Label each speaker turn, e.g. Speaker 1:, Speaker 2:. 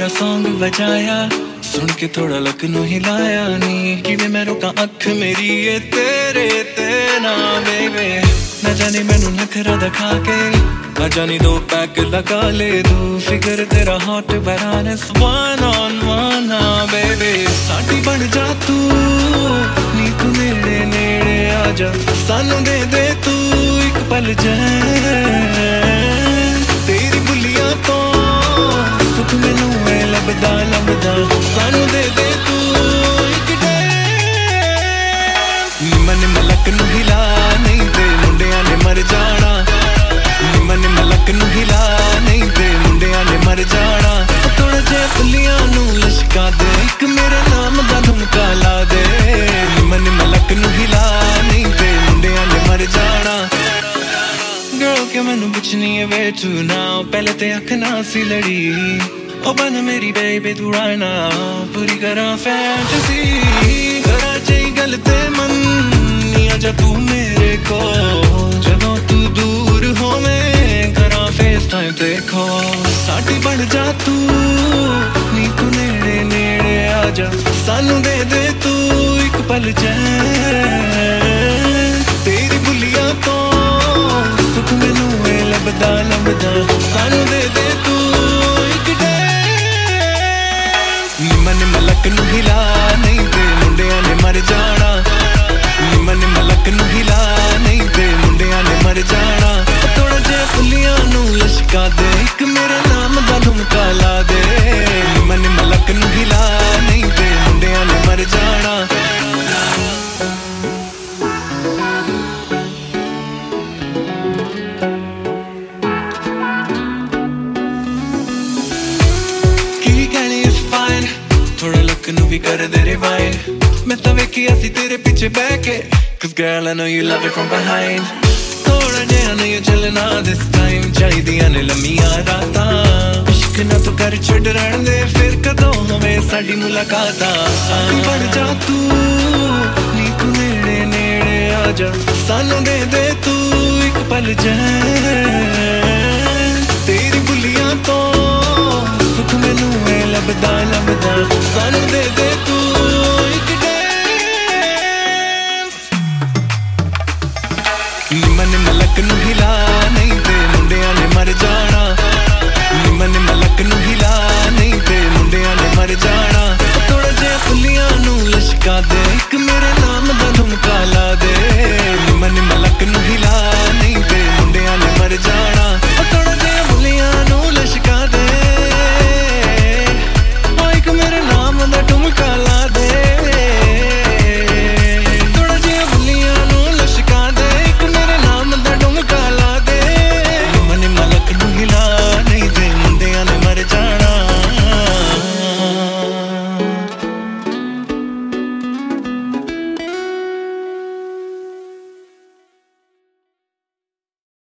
Speaker 1: तेरा सॉन्ग बजाया सुन के थोड़ा लक नू हिलाया नी किवें मैं रोका अख मेरी ये तेरे ते ना बेबे ना जाने मैनू नखरा दिखा के ना जानी दो पैक लगा ले तू फिगर तेरा हॉट बरानस वन ऑन वन ना बेबे साडी बन जा तू नी तू नेड़े नेड़े आ जा सानू दे दे तू एक पल तेरी बुलिया तो सुख मैनू है लभदा लभदा सानू दे दे तू एक निमन मलक नू हिला नहीं ते मुंडियां ने मर जाना निमन मलक नू हिला नहीं ते मुंडियां ने मर जाना थोड़ा जे बुलियां नू लशका दे एक मेरे नाम दा धुमका ला दे निमन मलक नू हिला नहीं ते मुंडियां ने मर जाना Girl क्या मैनू पुछनी है where to now पहले ते अख ना सी लड़ी ओ बन मेरी baby तू right now पूरी करा fantasy करा जाई गल ते मन नी आजा तू मेरे को जदों तू दूर होवे करा FaceTime ते call साडी बन जा तू नी तू नेड़े नेड़े आजा सानू दे दे तू एक पल तेरी बुलिया तो सुख मैनू है लभदा लभदा सानू दे दे तू एक निमन मलक नू हिला नहीं ते मुंडियां ने मर जाना निमन मलक नू हिला नहीं ते मुंडियां ने मर जाना थोड़ा जे पुलियां नू लशका दे एक मेरे नाम दा धुमका ला दे निमन मलक नू हिला नहीं ते मुंडियां ने मर जाना थोड़ा लक नू भी कर दे रिवाइंड मैं तो वेखिया सी तेरे पीछे बह के Cause girl I know you love it from behind थोड़ा जिहा नहीं चलना this time चाहिदियां ने लम्मियां रातां इश्क ना तू कर छड़ रहन दे फिर कदों होवे साडी मुलाकातां साडी बन जा तू नी तू नेड़े नेड़े आ जा सानू दे दे तू एक पल